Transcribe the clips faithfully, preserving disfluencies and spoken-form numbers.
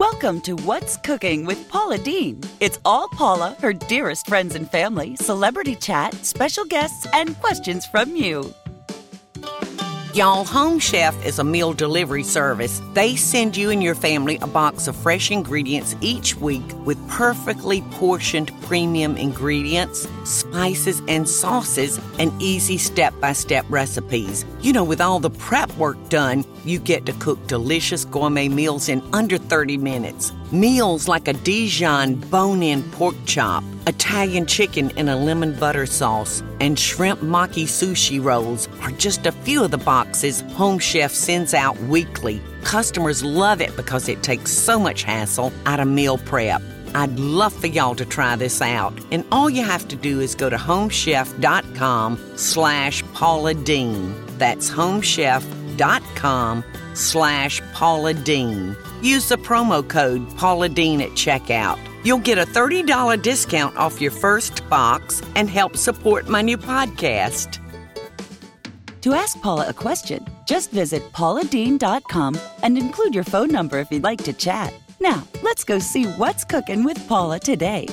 Welcome to What's Cooking with Paula Deen. It's all Paula, her dearest friends and family, celebrity chat, special guests, and questions from you. Y'all, Home Chef is a meal delivery service. They send you and your family a box of fresh ingredients each week with perfectly portioned premium ingredients, spices, and sauces, and easy step-by-step recipes. You know, with all the prep work done, you get to cook delicious gourmet meals in under thirty minutes. Meals like a Dijon bone-in pork chop, Italian chicken in a lemon butter sauce, and shrimp maki sushi rolls are just a few of the boxes Home Chef sends out weekly. Customers love it because it takes so much hassle out of meal prep. I'd love for y'all to try this out. And all you have to do is go to homechef.com slash Paula Deen. That's homechef.com slash Paula Deen. Use the promo code Paula Deen at checkout. You'll get a thirty dollars discount off your first box and help support my new podcast. To ask Paula a question, just visit paula deen dot com and include your phone number if you'd like to chat. Now, let's go see what's cooking with Paula today.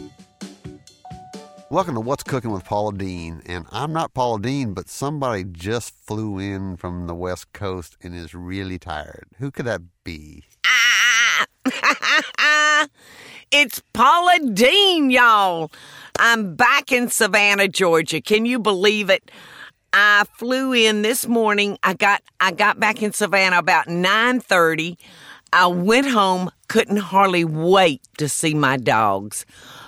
Welcome to What's Cooking with Paula Deen. And I'm not Paula Deen, but somebody just flew in from the West Coast and is really tired. Who could that be? Ah! It's Paula Deen, y'all. I'm back in Savannah, Georgia. Can you believe it? I flew in this morning. I got I got back in Savannah about nine thirty. I went home, couldn't hardly wait to see my dogs.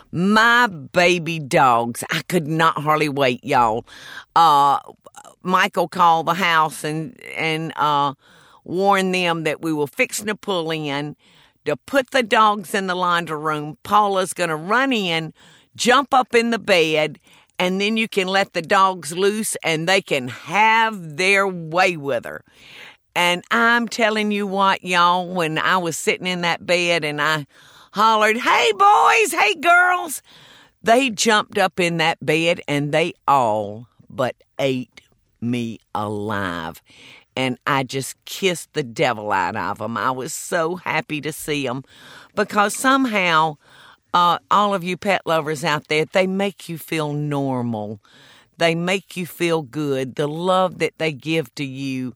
My baby dogs. I could not hardly wait, y'all. Uh, Michael called the house and, and uh, warned them that we were fixing to pull in to put the dogs in the laundry room. Paula's going to run in, jump up in the bed, and then you can let the dogs loose and they can have their way with her. And I'm telling you what, y'all, when I was sitting in that bed and I hollered, "Hey, boys, hey, girls," they jumped up in that bed and they all but ate me alive. And I just kissed the devil out of them. I was so happy to see them because somehow uh, all of you pet lovers out there, they make you feel normal. They make you feel good. The love that they give to you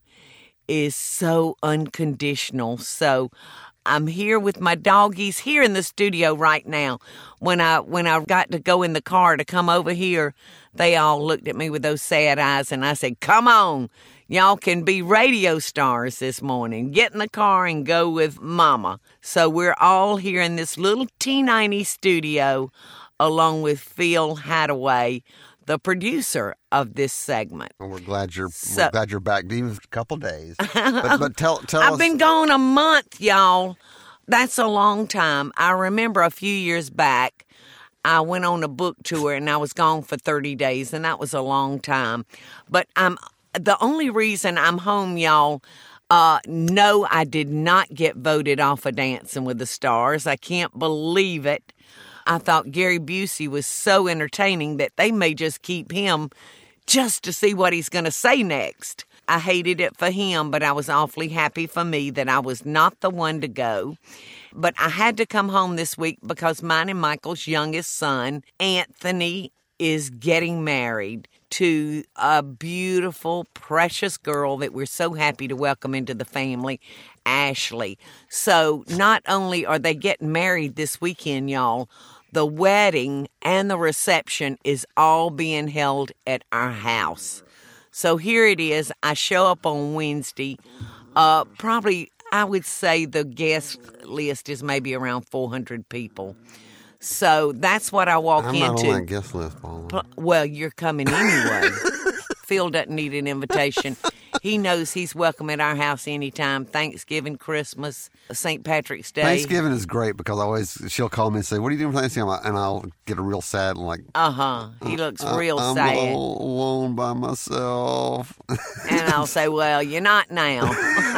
is so unconditional. So I'm here with my doggies here in the studio right now. When I when I got to go in the car to come over here, they all looked at me with those sad eyes, and I said, "Come on, y'all can be radio stars this morning. Get in the car and go with Mama." So we're all here in this little T ninety studio, along with Phil Hadaway, the producer of this segment. Well, we're glad you're So- we're glad you're back, even a couple days. But, but tell tell I've us. been gone a month, y'all. That's a long time. I remember a few years back, I went on a book tour and I was gone for thirty days, and that was a long time. But I'm the only reason I'm home, y'all. Uh, no, I did not get voted off of Dancing with the Stars. I can't believe it. I thought Gary Busey was so entertaining that they may just keep him just to see what he's going to say next. I hated it for him, but I was awfully happy for me that I was not the one to go. But I had to come home this week because mine and Michael's youngest son, Anthony, is getting married to a beautiful, precious girl that we're so happy to welcome into the family, Ashley. So not only are they getting married this weekend, y'all, the wedding and the reception is all being held at our house. So here it is. I show up on Wednesday. Uh, probably, I would say the guest list is maybe around four hundred people. So that's what I walk I'm into. not on that guest list, Paula. P- Well, you're coming anyway. Phil doesn't need an invitation. He knows he's welcome at our house anytime. Thanksgiving, Christmas, Saint Patrick's Day. Thanksgiving is great because I always she'll call me and say, "What are you doing for Thanksgiving?" And I'll get a real sad and like, Uh-huh. He looks I- real I'm sad. all alone by myself. And I'll say, "Well, you're not now."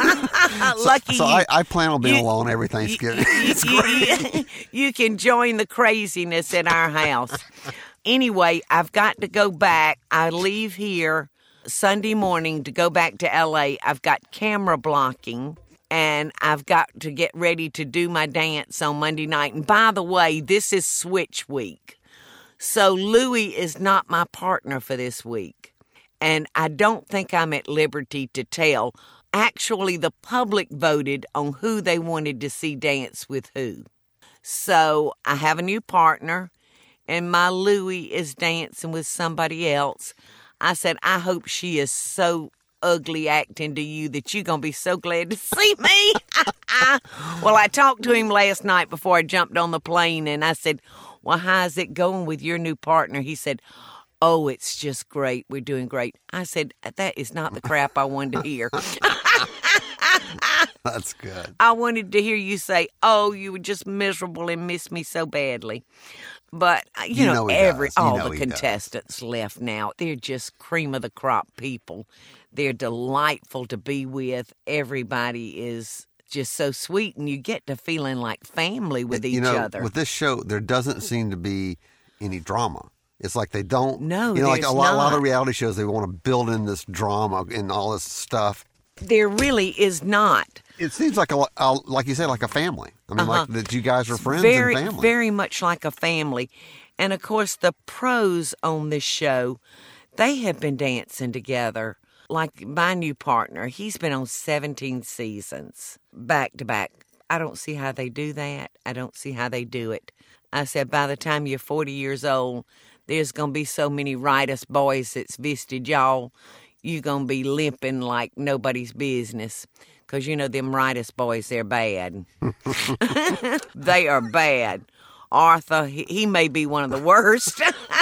Lucky So you. I, I plan on being You- alone every Thanksgiving. You, you- you can join the craziness at our house. Anyway, I've got to go back. I leave here Sunday morning to go back to L A. I've got camera blocking and I've got to get ready to do my dance on Monday night. And by the way, this is switch week. So Louie is not my partner for this week. And I don't think I'm at liberty to tell. Actually, the public voted on who they wanted to see dance with who. So I have a new partner, and my Louie is dancing with somebody else. I said, I hope she is so ugly acting to you that you're going to be so glad to see me. Well, I talked to him last night before I jumped on the plane, and I said, well, how's it going with your new partner? He said, oh, it's just great. We're doing great. I said, that is not the crap I wanted to hear. That's good. I wanted to hear you say, oh, you were just miserable and missed me so badly. But, you, You know, know he every does. You all know the he does. contestants left now. They're just cream of the crop people. They're delightful to be with. Everybody is just so sweet, and you get to feeling like family with each you know, other. With this show, there doesn't seem to be any drama. It's like they don't. No, you know, like there's a lot, a lot not. of reality shows, they want to build in this drama and all this stuff. There really is not. It seems like a, a like you said, like a family. I mean, Uh-huh. like that you guys are friends very, and family. Very much like a family. And, of course, the pros on this show, they have been dancing together. Like my new partner, he's been on seventeen seasons, back to back. I don't see how they do that. I don't see how they do it. I said, by the time you're forty years old, there's going to be so many rightest boys that's visited y'all, you're going to be limping like nobody's business. Because, you know, them rightest boys, they're bad. They are bad. Arthur, he, he may be one of the worst.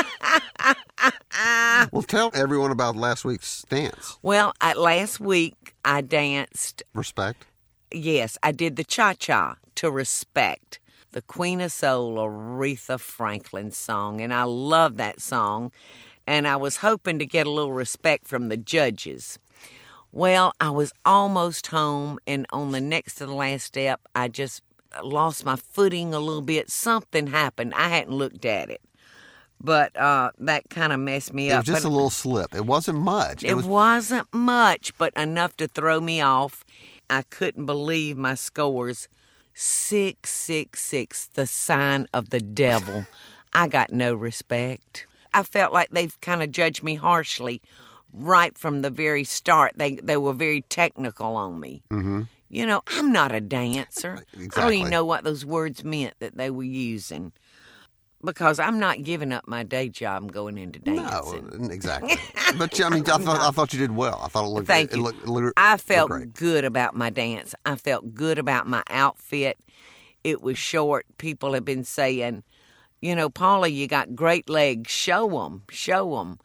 Well, tell everyone about last week's dance. Well, at last week, I danced, Respect. yes, I did the cha-cha to Respect, the Queen of Soul, Aretha Franklin song. And I love that song. And I was hoping to get a little respect from the judges. Well, I was almost home, and on the next to the last step, I just lost my footing a little bit. Something happened. I hadn't looked at it. But uh, that kind of messed me It up. was just But a little slip. It wasn't much. It, was wasn't much, but enough to throw me off. I couldn't believe my scores. six six six, the sign of the devil. I got no respect. I felt like they've kind of judged me harshly right from the very start. They they were very technical on me. Mm-hmm. You know, I'm not a dancer. I don't Exactly. even know what those words meant that they were using. Because I'm not giving up my day job and going into dancing. No, exactly. But I mean, I thought I thought you did well. I thought it looked. Thank it you. Looked, it looked, I looked felt great. good about my dance. I felt good about my outfit. It was short. People have been saying, you know, Paula, you got great legs. Show them. Show them.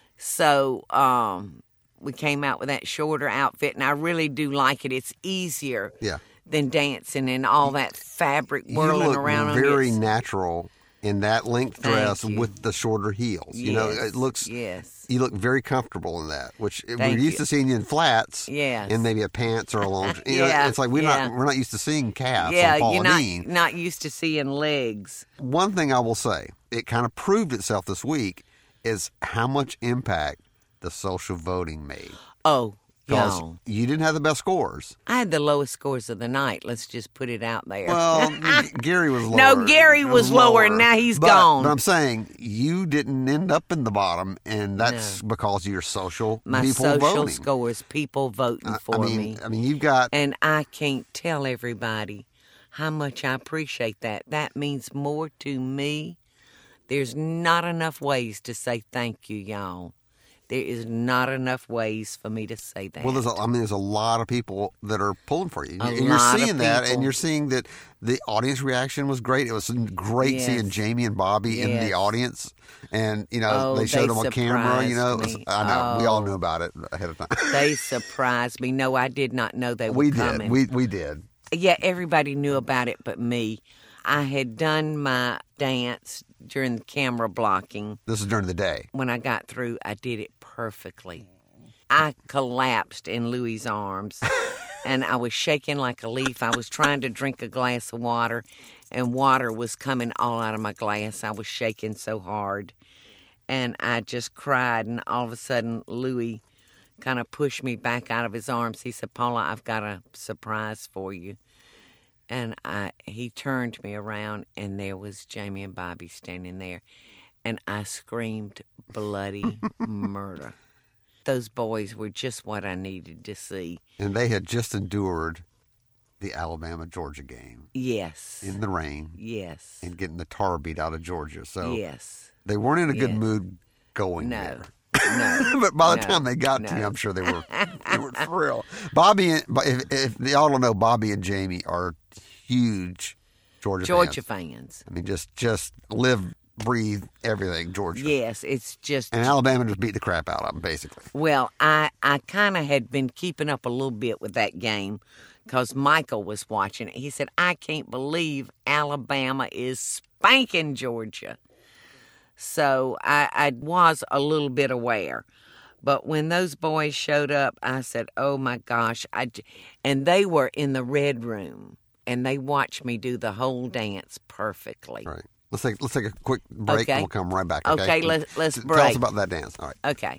So um, we came out with that shorter outfit, and I really do like it. It's easier Yeah. than dancing and all that fabric You whirling look around on very you. natural in that length Thank dress you. with the shorter heels. You know, Yes, it looks. yes. You look very comfortable in that, which we're Thank used you. to seeing you in flats. Yes. And maybe a pants or a long. You know, Yeah, it's like we're yeah. not we're not used to seeing calves Yeah, on Paula you're not, Dean. not used to seeing legs. One thing I will say, it kind of proved itself this week, is how much impact the social voting made. Oh, Because y'all. you didn't have the best scores. I had the lowest scores of the night. Let's just put it out there. Well, G- Gary was lower. No, Gary It was lower, and now he's But- gone. But I'm saying you didn't end up in the bottom, and that's because of your social My people social voting. scores, people voting I- for I mean, me. I mean, you've got And I can't tell everybody how much I appreciate that. That means more to me. There's not enough ways to say thank you, y'all. There is not enough ways for me to say that. well. There's, a, I mean, there's a lot of people that are pulling for you. A and you're lot of seeing that, and people. you're seeing that the audience reaction was great. It was great Yes. seeing Jamie and Bobby in the Yes. audience, and you know Oh, they showed they them on camera. You know, it was, surprised me. I know we all Oh. knew about it ahead of time. They surprised me. No, I did not know they were we coming. did. We we did. Yeah, everybody knew about it but me. I had done my dance during the camera blocking. This is during the day. When I got through, I did it perfectly. I collapsed in Louie's arms, and I was shaking like a leaf. I was trying to drink a glass of water, and water was coming all out of my glass. I was shaking so hard, and I just cried, and all of a sudden, Louie kind of pushed me back out of his arms. He said, Paula, I've got a surprise for you. And I, he turned me around, and there was Jamie and Bobby standing there. And I screamed bloody murder. Those boys were just what I needed to see. And they had just endured the Alabama-Georgia game. Yes. In the rain. Yes. And getting the tar beat out of Georgia. So yes. They weren't in a good yes. mood going no. there. No. But by the no. time they got no. to you, I'm sure they were they were thrilled. Bobby, and, if, if y'all don't know, Bobby and Jamie are huge Georgia, Georgia fans. fans. I mean, just just live, breathe everything Georgia. Yes, it's just. And Alabama just beat the crap out of them, basically. Well, I I kind of had been keeping up a little bit with that game because Michael was watching it. He said, "I can't believe Alabama is spanking Georgia." So I, I was a little bit aware. But when those boys showed up, I said, oh, my gosh. I, and they were in the red room, and they watched me do the whole dance perfectly. All right. Let's take, let's take a quick break, okay. and we'll come right back. Okay, okay let's, let's Tell break. us about that dance. All right. Okay.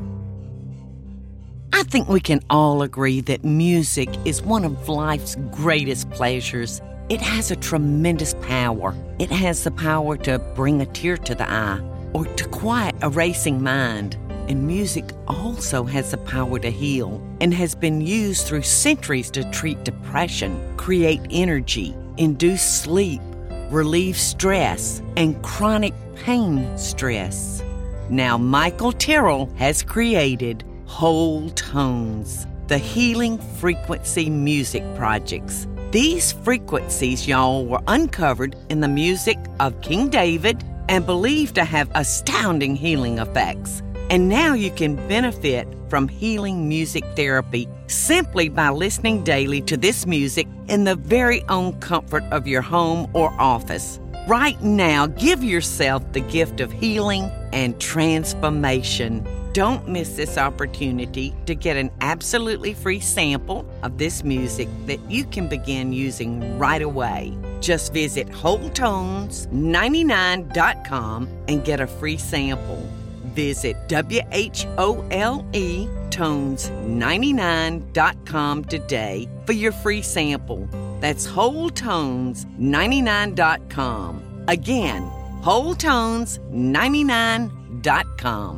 I think we can all agree that music is one of life's greatest pleasures. It has a tremendous power. It has the power to bring a tear to the eye or to quiet a racing mind. And music also has the power to heal and has been used through centuries to treat depression, create energy, induce sleep, relieve stress, and chronic pain stress. Now, Michael Tyrrell has created Whole Tones, the Healing Frequency Music Projects. These frequencies, y'all, were uncovered in the music of King David and believed to have astounding healing effects. And now you can benefit from healing music therapy simply by listening daily to this music in the very own comfort of your home or office. Right now, give yourself the gift of healing and transformation. Don't miss this opportunity to get an absolutely free sample of this music that you can begin using right away. Just visit whole tones ninety-nine dot com and get a free sample. Visit W H O L E tones ninety-nine dot com today for your free sample. That's whole tones ninety-nine dot com. Again, whole tones ninety-nine dot com.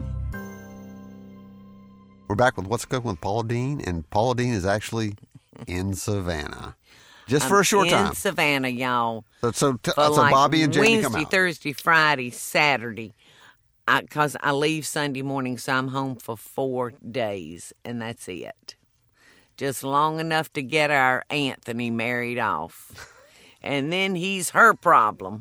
We're back with What's Cooking with Paula Deen, and Paula Deen is actually in Savannah. Just I'm for a short in time. In Savannah, y'all. So, so, t- for so like Bobby and Jamie Wednesday, come out. Thursday, Friday, Saturday. Because I, I leave Sunday morning, so I'm home for four days, and that's it. Just long enough to get our Anthony married off. And then he's her problem.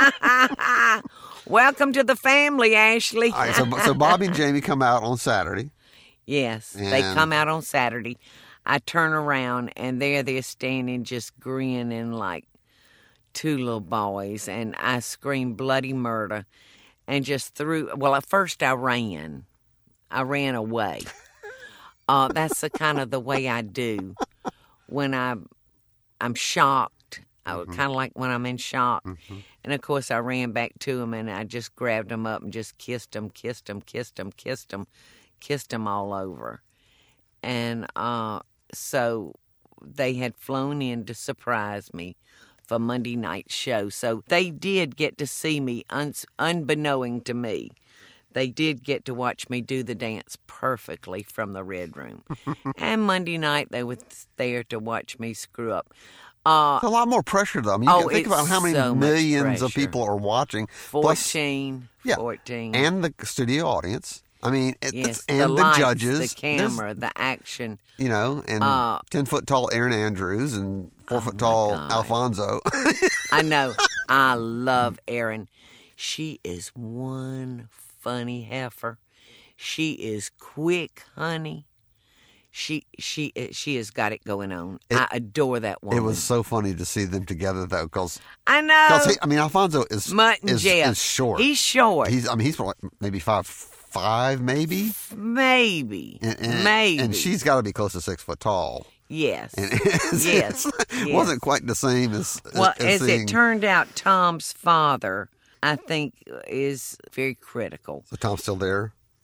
Welcome to the family, Ashley. All right, so, so Bobby and Jamie come out on Saturday. Yes, and... they come out on Saturday. I turn around, and there they're standing just grinning like two little boys, and I scream bloody murder and just threw, well, at first I ran. I ran away. Uh, that's the kind of the way I do when I, I'm shocked. I mm-hmm. kind of like when I'm in shock. Mm-hmm. And, of course, I ran back to them, and I just grabbed them up and just kissed them, kissed them, kissed them, kissed them, kissed them all over. And uh, so they had flown in to surprise me for Monday night's show. So they did get to see me, un- unbeknown to me. They did get to watch me do the dance perfectly from the Red Room. And Monday night, they were there to watch me screw up. Uh, it's a lot more pressure, though. I mean, oh, think about how many so millions of people are watching. fourteen. Plus, yeah, fourteen. And the studio audience. I mean, it, yes, it's, and the, the lights, judges. the camera, the action. You know, and uh, ten-foot-tall Erin Andrews and four-foot-tall oh Alfonso. I know. I love Erin. She is one funny heifer. She is quick, honey. She she she has got it going on. It, I adore that woman. It was so funny to see them together, though, because I know. He, I mean, Alfonso is Mutt and is, Jeff. is short. He's short. He's I mean, he's like maybe five five, maybe. Maybe. And, and, maybe. And she's got to be close to six foot tall. Yes. And it's, yes. It yes. wasn't quite the same as. Well, as, as seeing... it turned out, Tom's father, I think, is very critical. So Tom's still there?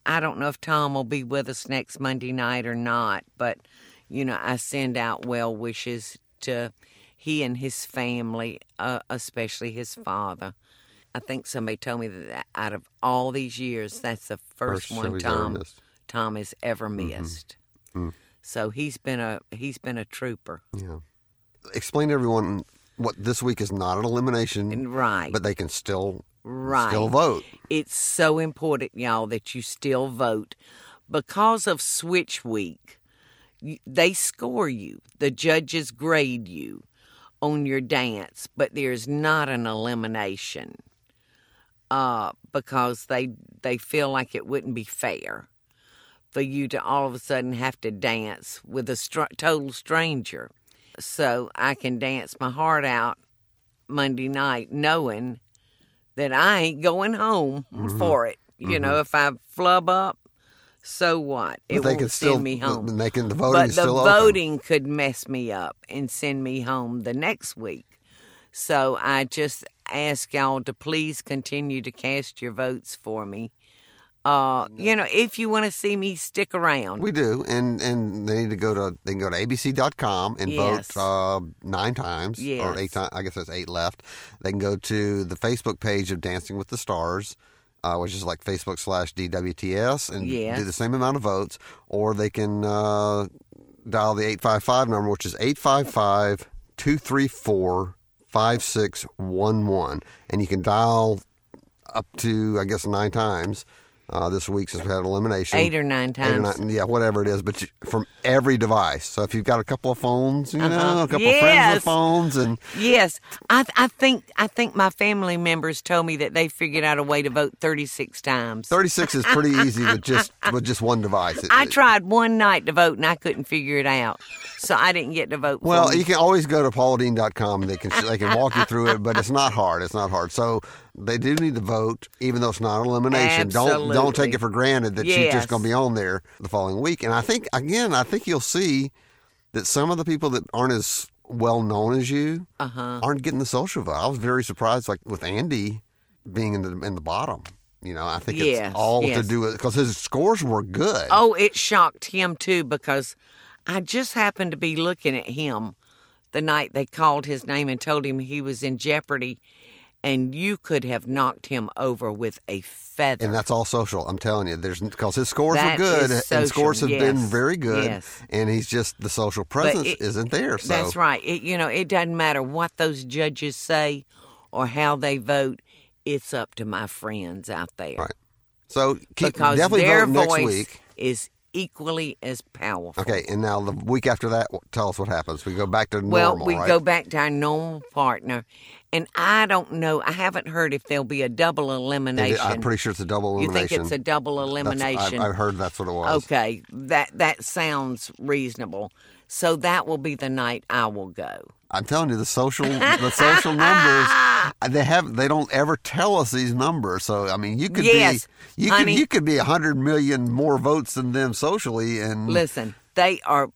I don't know if Tom will be with us next Monday night or not, but, you know, I send out well wishes to he and his family, uh, especially his father. I think somebody told me that out of all these years, that's the first, First one show he's ever Tom missed. Tom has ever missed. Mm-hmm. So he's been a he's been a trooper. Yeah. Explain to everyone what this week is not an elimination, Right. but they can still Right. still vote. It's so important, y'all, that you still vote. Because of Switch Week, you- they score you. The judges grade you on your dance, but there's not an elimination uh, because they they feel like it wouldn't be fair for you to all of a sudden have to dance with a str- total stranger. So I can dance my heart out Monday night knowing that I ain't going home Mm-hmm. for it. You Mm-hmm. know, if I flub up, so what? It But they won't can send still me home. They can, the voting But is the still open. voting could mess me up and send me home the next week. So I just ask y'all to please continue to cast your votes for me. Uh, you know, if you want to see me stick around. We do, and and they need to go to they can go to A B C dot com and Yes. vote uh, nine times or Yes. eight times. I guess there's eight left. They can go to the Facebook page of Dancing with the Stars, uh, which is like Facebook slash D W T S, and Yes. do the same amount of votes, or they can uh, dial the eight five five number, which is eight five five, two three four, five six one one, and you can dial up to I guess nine times. Uh, this week since we had elimination. Eight or nine Eight or times. nine, yeah, whatever it is, but you, from every device. So if you've got a couple of phones, you know, Uh-huh. a couple of friends Yes. with phones, and Yes, I I think I think my family members told me that they figured out a way to vote thirty-six times. thirty-six is pretty easy with just with just one device. It- I it- tried one night to vote and I couldn't figure it out, so I didn't get to vote. Well, for me. you can always go to paula dean dot com. They can they can walk you through it, but it's not hard. It's not hard. So they do need to vote, even though it's not an elimination. Don't don't Absolutely. take it for granted that you're Yes. just going to be on there the following week. And I think again, I think you'll see that some of the people that aren't as well known as you Uh-huh. aren't getting the social vote. I was very surprised, like with Andy being in the in the bottom. You know, I think Yes, it's all yes. to do with because his scores were good. Oh, it shocked him too because I just happened to be looking at him the night they called his name and told him he was in jeopardy, and you could have knocked him over with a feather. And that's all social. I'm telling you, there's because his scores That were good, is and social, scores have been yes, very good. yes. And he's just the social presence it- isn't there. So That's right. It, you know, it doesn't matter what those judges say or how they vote. It's up to my friends out there. Right. So keep Because definitely their vote next voice week. is equally as powerful. Okay, and now the week after that, tell us what happens. We go back to Well, normal, we right? go back to our normal partner, and I don't know. I haven't heard if there'll be a double elimination. I'm pretty sure it's a double You elimination. think it's a double That's- elimination? I've, I've heard that's what it was. Okay, that that sounds reasonable. So that will be the night I will go. I'm telling you, the social the social numbers they have they don't ever tell us these numbers. So I mean, you could Yes, be you honey. could you could be a hundred million more votes than them socially, and Listen, they are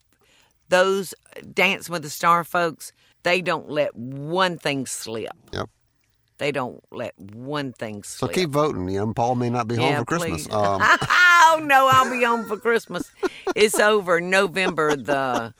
those Dance with the Star folks. They don't let one thing slip. Yep. They don't let one thing So slip. keep voting. You know, Paul may not be home Yeah, for Christmas. please. Um, Oh no, I'll be home for Christmas. It's over November the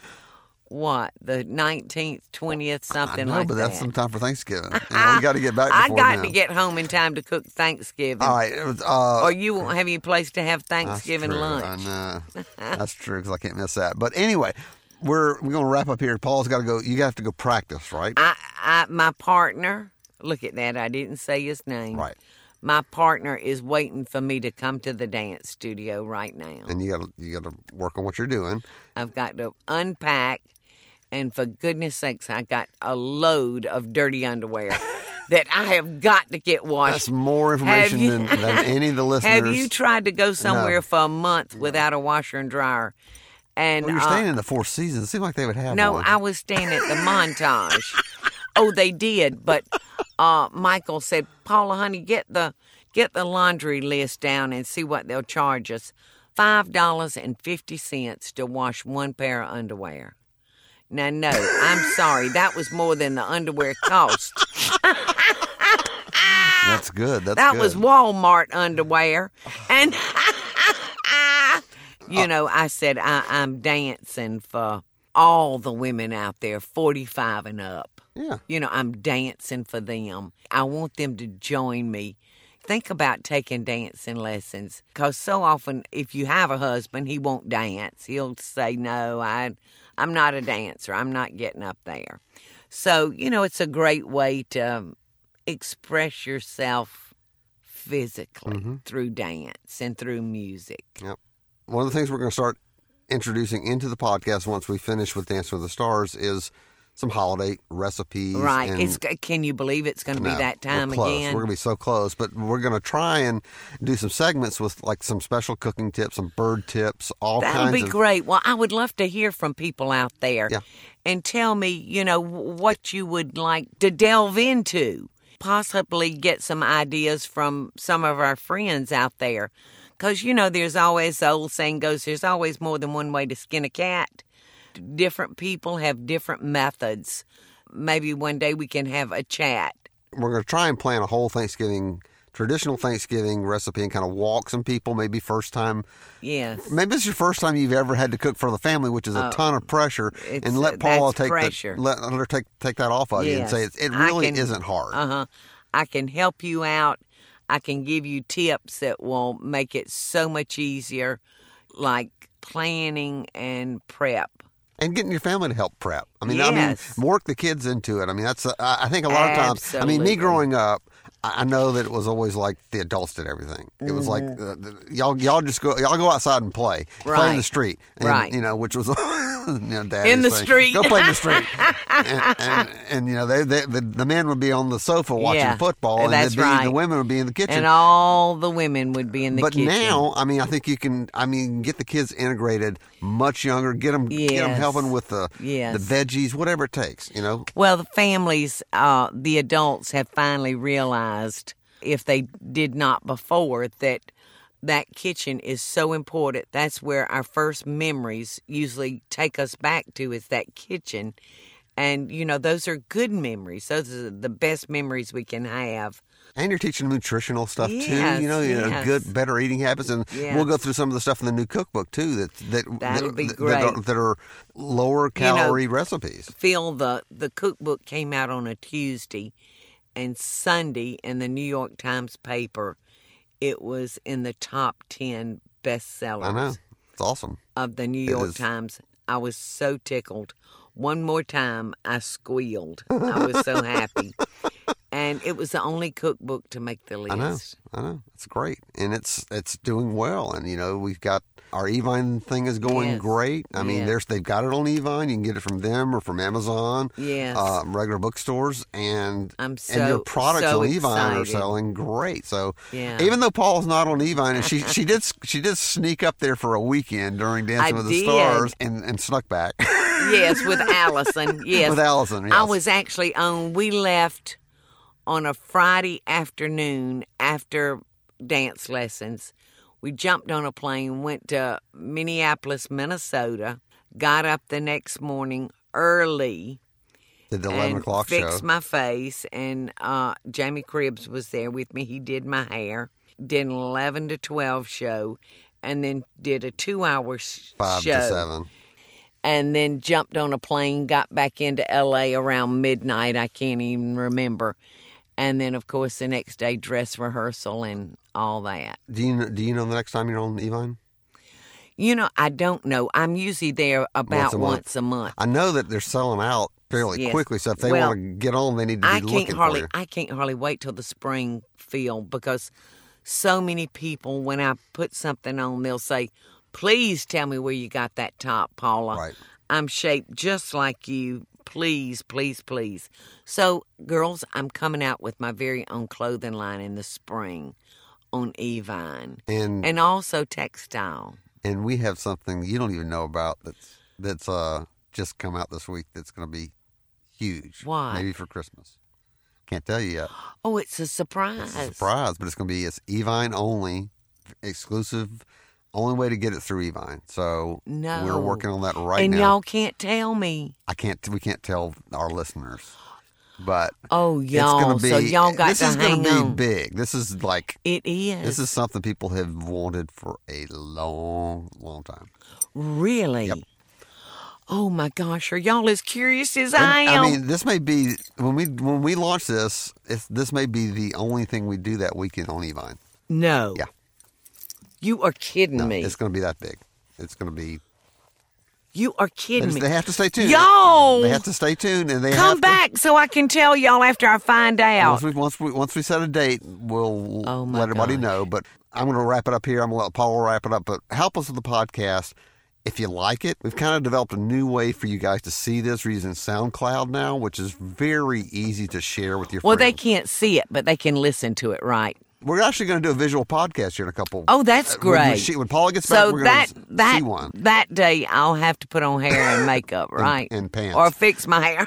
what? The nineteenth, twentieth, I something know, like but that. that's some time for Thanksgiving. You know, we got to get back. I Before got then. to get home in time to cook Thanksgiving. All right. It was, uh, Or you won't have any place to have that's Thanksgiving true. lunch. I know. That's true because I can't miss that. But anyway, we're we're going to wrap up here. Paul's got to go. You have to go practice, right? I, I, my partner. Look at that. I didn't say his name. Right. My partner is waiting for me to come to the dance studio right now. And you got to you got to work on what you're doing. I've got to unpack, and for goodness sakes, I got a load of dirty underwear that I have got to get washed. That's more information Have you- than, than any of the listeners. Have you tried to go somewhere No. for a month without a washer and dryer? And Well, you're uh, staying in the Four Seasons. It seemed like they would have no, one. I was staying at the Montage. Oh, they did, but uh, Michael said, "Paula, honey, get the get the laundry list down and see what they'll charge us. Five dollars and fifty cents to wash one pair of underwear." Now, no, I'm sorry, that was more than the underwear cost. That's good. That's That good. was Walmart underwear, and You know, I said I, I'm dancing for all the women out there, forty-five and up. Yeah. You know, I'm dancing for them. I want them to join me. Think about taking dancing lessons, because so often if you have a husband, he won't dance. He'll say, no, I, I'm not a dancer. I'm not getting up there. So, you know, it's a great way to express yourself physically mm-hmm. through dance and through music. Yep. One of the things we're going to start introducing into the podcast once we finish with Dancing with the Stars is some holiday recipes. Right. And it's, can you believe it's going to no, be that time we're close. again? We're going to be so close. But we're going to try and do some segments with like some special cooking tips, some bird tips, all That'll kinds of... That'll be great. Well, I would love to hear from people out there. Yeah. And tell me, you know, what you would like to delve into. Possibly get some ideas from some of our friends out there. Because, you know, there's always, the old saying goes, there's always more than one way to skin a cat. Different people have different methods. Maybe one day we can have a chat. We're going to try and plan a whole Thanksgiving, traditional Thanksgiving recipe and kind of walk some people, maybe first time. Yes. Maybe it's your first time you've ever had to cook for the family, which is a uh, ton of pressure. And let Paula take pressure. The, let, let her take, take that off of yes. you and say it, it really can, isn't hard. Uh-huh. I can help you out. I can give you tips that will make it so much easier, like planning and prep. And getting your family to help prep. I mean, yes. I mean, work the kids into it. I mean, that's, uh, I think a lot of times, Absolutely. I mean, me growing up, I know that it was always like the adults did everything. It mm-hmm. was like, uh, the, y'all y'all just go, y'all go outside and play. Right. Play in the street. And, right. You know, which was, you know, Dad in the saying, street. Go play in the street. and, and, and, you know, they, they, the, the men would be on the sofa watching yeah, football. And that's be, right. the women would be in the kitchen. And all the women would be in the but kitchen. But now, I mean, I think you can, I mean, get the kids integrated much younger, get them, yes. get them helping with the, yes. the veggies, whatever it takes, you know. Well, the families, uh, the adults have finally realized, if they did not before, that that kitchen is so important. That's where our first memories usually take us back to, is that kitchen. And, you know, those are good memories. Those are the best memories we can have. And you're teaching them nutritional stuff, yes, too, you know, you yes. know, good, better eating habits. And yes. we'll go through some of the stuff in the new cookbook, too, that that, That'll that, be that, great. that, are, that are lower calorie you know, recipes. Phil, the, the cookbook came out on a Tuesday. And Sunday in the New York Times paper, it was in the top ten bestsellers. I know. It's awesome. Of the New York Times. I was so tickled. One more time, I squealed. I was so happy. And it was the only cookbook to make the list. I know. I know. It's great. And it's it's doing well. And, you know, we've got our Evine thing is going yes. great. I mean, yes. there's they've got it on Evine. You can get it from them or from Amazon. Yes. Uh, regular bookstores. And, I'm so, and your products so on Evine excited. are selling great. So yeah. even though Paul's not on Evine, and she she did she did sneak up there for a weekend during Dancing I with did. the Stars and, and snuck back. Yes, with Allison. Yes. With Allison, yes. I was actually on, we left on a Friday afternoon after dance lessons. We jumped on a plane, went to Minneapolis, Minnesota, got up the next morning early. Did the eleven o'clock show. Fixed my face, and uh, Jamie Cribbs was there with me. He did my hair, did an eleven to twelve show, and then did a two-hour sh- Five show. to seven. And then jumped on a plane, got back into L A around midnight. I can't even remember. And then, of course, the next day, dress rehearsal and all that. Do you know, do you know the next time you're on Evine? You know, I don't know. I'm usually there about once a month. Once a month. I know that they're selling out fairly yes. quickly, so if they well, want to get on, they need to be I can't looking hardly, for you. I can't hardly wait till the spring, Phil, because so many people, when I put something on, they'll say, please tell me where you got that top, Paula. Right. I'm shaped just like you. Please, please, please. So, girls, I'm coming out with my very own clothing line in the spring on Evine. And, and also textile. And we have something you don't even know about that's that's uh, just come out this week that's going to be huge. What? Maybe for Christmas. Can't tell you yet. Oh, it's a surprise. It's a surprise, but it's going to be it's Evine only, exclusive. Only way to get it through Evine. So no. we're working on that right and now. And y'all can't tell me. I can't. We can't tell our listeners. But oh, it's y'all, gonna be, so y'all got this to is hang gonna be on. big. This is like It is. This is something people have wanted for a long, long time. Really? Yep. Oh my gosh, are y'all as curious as And, I am? I mean, this may be when we when we launch this. It's, this may be the only thing we do that weekend on Evine. no. Yeah. You are kidding No, me. it's going to be that big. It's going to be. You are They, kidding just- me. they have to stay tuned. Y'all, They have to stay tuned, and they come have back so I can tell y'all after I find To, out. once we once we once we set a date, we'll Oh, my let everybody gosh. know. But I'm going to wrap it up here. I'm going to let Paula wrap it up. But help us with the podcast. If you like it, we've kind of developed a new way for you guys to see this. We're using SoundCloud now, which is very easy to share with your Well, they friends. can't see it, but they can listen to it, right? We're actually going to do a visual podcast here in a couple. Oh, that's uh, when- great. When, she, when Paula gets back, So we're that going to that see one. that day, I'll have to put on hair and makeup, right? and pants. or fix my hair.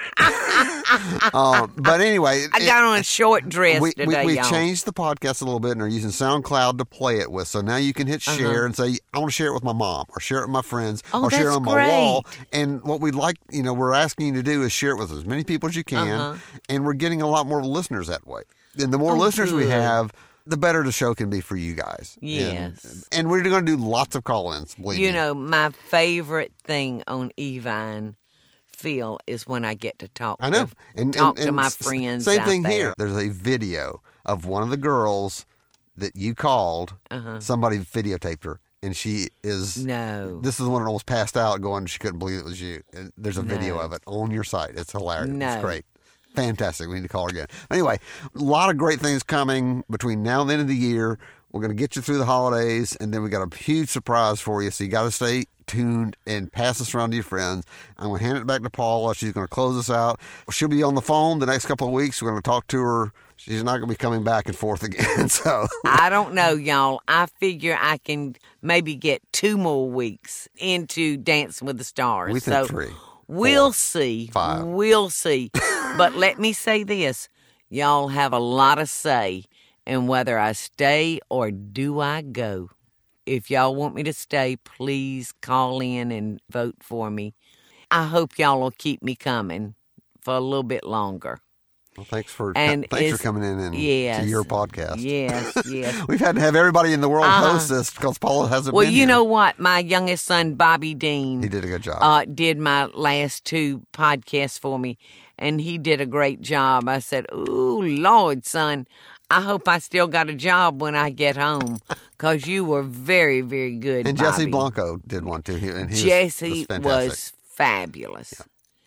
Um, but anyway, I got on a short dress we, today, we, we y'all. changed the podcast a little bit and are using SoundCloud to play it with. So now you can hit share and say, I want to share it with my mom or share it with my friends Uh-huh. Oh, or share it that's on my wall. great. And what we'd like, you know, we're asking you to do is share it with as many people as you can. Uh-huh. And we're getting a lot more listeners that way. And the more Oh, listeners we good. have, the better the show can be for you guys. Yes. And, and we're going to do lots of call-ins, believe You me. know, my favorite thing on Evine, Phil, is when I get to talk. I know. To, And, talk and, to and my s- friends. Same out thing there. here. There's a video of one of the girls that you called. Uh-huh. Somebody videotaped her, and she is. No. This is the one that almost passed out, going, she couldn't believe it was you. And there's a video No. of it on your site. It's hilarious. No. It's great. Fantastic. We need to call her again. Anyway, a lot of great things coming between now and the end of the year. We're going to get you through the holidays, and then we got a huge surprise for you. So you got to stay tuned and pass this around to your friends. I'm going to hand it back to Paula. She's going to close us out. She'll be on the phone the next couple of weeks. We're going to talk to her. She's not going to be coming back and forth again. So I don't know, y'all. I figure I can maybe get two more weeks into Dancing with the Stars. we think so three. We'll four, see. five. We'll see. But let me say this. Y'all have a lot of say in whether I stay or do I go. If y'all want me to stay, please call in and vote for me. I hope y'all will keep me coming for a little bit longer. Well, thanks for And thanks for it's- coming in and yes, to your podcast. Yes, yes. We've had to have everybody in the world Uh-huh. host this because Paula hasn't Well, been you here. know what? My youngest son, Bobby Dean, He did a good job. uh, did my last two podcasts for me, and he did a great job. I said, ooh, Lord, son, I hope I still got a job when I get home, because you were very, very good, and Jesse Bobby. Blanco did one too. He, and he Jesse was, was fantastic. was fabulous.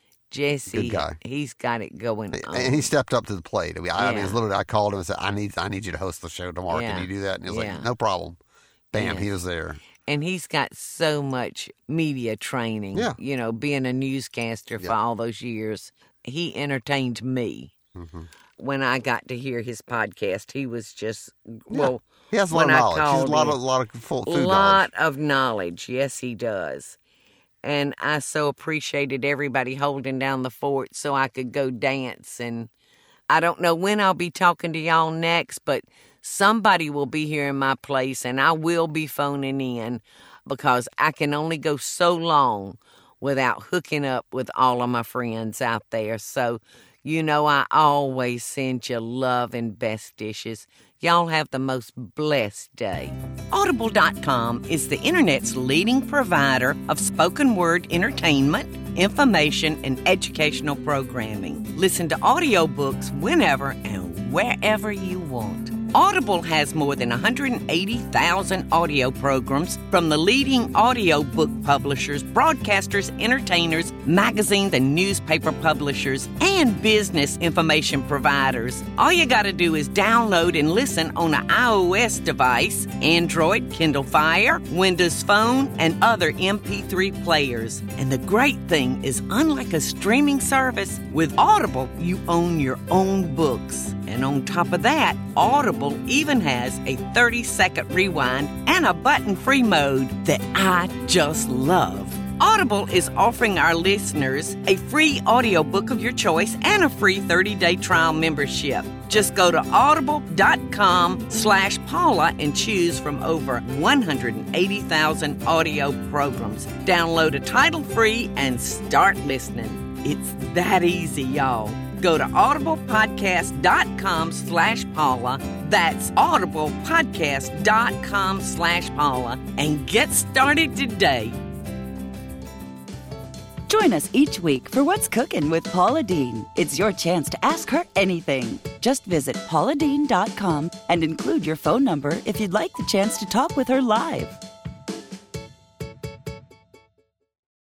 Jesse, Good guy. he's got it going on. And he stepped up to the plate. I mean, I, I mean, Yeah. it's literally, I called him and said, "I need, I need you to host the show tomorrow. Yeah. Can you do that?" And he was Yeah. like, "No problem." Bam, Yeah. he was there. And he's got so much media training, Yeah. you know, being a newscaster for Yeah. all those years. He entertained me. Mm-hmm. When I got to hear his podcast, he was just, well, He has a lot when of I knowledge. He's a called lot him- of, lot of full a food lot knowledge. of knowledge. Yes, he does. And I so appreciated everybody holding down the fort so I could go dance. And I don't know when I'll be talking to y'all next, but somebody will be here in my place, and I will be phoning in because I can only go so long without hooking up with all of my friends out there. So, you know, I always send you love and best dishes. Y'all have the most blessed day. Audible dot com is the Internet's leading provider of spoken word entertainment, information, and educational programming. Listen to audiobooks whenever and wherever you want. Audible has more than one hundred eighty thousand audio programs from the leading audiobook publishers, broadcasters, entertainers, magazines and newspaper publishers, and business information providers. All you got to do is download and listen on an iOS device, Android, Kindle Fire, Windows Phone, and other M P three players. And the great thing is, unlike a streaming service, with Audible, you own your own books. And on top of that, Audible even has a thirty-second rewind and a button-free mode that I just love. Audible is offering our listeners a free audiobook of your choice and a free thirty-day trial membership. Just go to audible.com slash Paula and choose from over one hundred eighty thousand audio programs. Download a title free and start listening. It's that easy, y'all. Go to audiblepodcast.com slash Paula. That's audiblepodcast.com slash Paula. And get started today. Join us each week for What's Cooking with Paula Deen. It's your chance to ask her anything. Just visit paula deen dot com and include your phone number if you'd like the chance to talk with her live.